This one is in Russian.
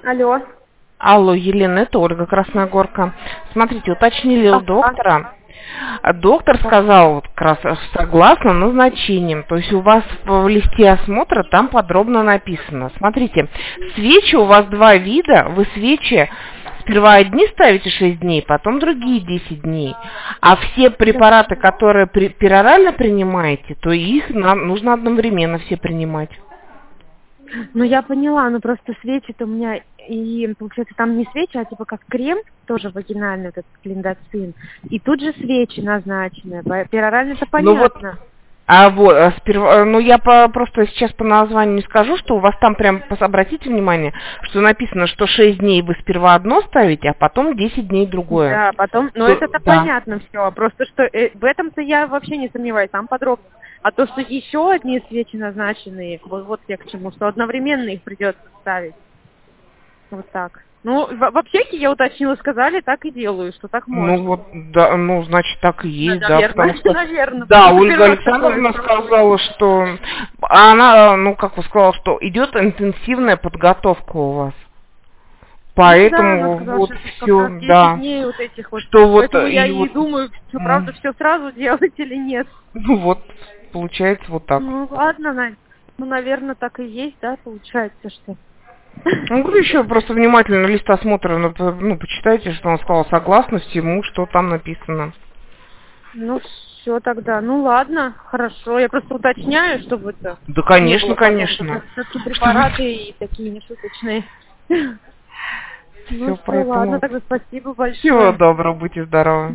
Алло. Алло, Елена, это Ольга Красногорка. Смотрите, уточнили у доктора. Доктор сказал, вот как раз согласно назначениям. То есть у вас в листе осмотра там подробно написано. Смотрите, свечи у вас два вида. Вы свечи сперва одни ставите 6 дней, потом другие 10 дней. А все препараты, которые перорально принимаете, то их нужно одновременно все принимать. Ну, я поняла, но просто свечи-то у меня, и, получается, там не свечи, а типа как крем, тоже вагинальный, вот этот клиндоцин, и тут же свечи назначены, перорально-то понятно. Ну я просто сейчас по названию не скажу, что у вас там прям, обратите внимание, что написано, что 6 дней вы сперва одно ставите, а потом 10 дней другое. Да, потом, но это-то понятно все, просто что в этом-то я вообще не сомневаюсь, там подробно. А то, что еще одни свечи назначенные, вот я к чему, что одновременно их придется ставить. Вот так. Ну, в аптеке я уточнила, сказали, так и делаю, что так можно. Ну вот, да, ну, значит, так и есть, да, наверное, потому что... наверное. Да, Ольга Александровна сказала, что... Она, как вы сказала, что идет интенсивная подготовка у вас. Поэтому сказала, вот что все, как раз 10 да. дней вот этих вот. Что вот, Поэтому я и вот, думаю, что правда все сразу делать или нет. Ну вот, получается вот так. Ну ладно, Надь. Ну, наверное, так и есть, да, получается, что... Ну, вы еще просто внимательно лист осмотра, почитайте, что он сказал согласно всему, что там написано. Ну, все тогда. Ну, ладно, хорошо. Я просто уточняю, чтобы это... Да, конечно, конечно. Все-таки препараты и такие нешуточные. Ну, все, ладно, тогда спасибо большое. Всего доброго, будьте здоровы.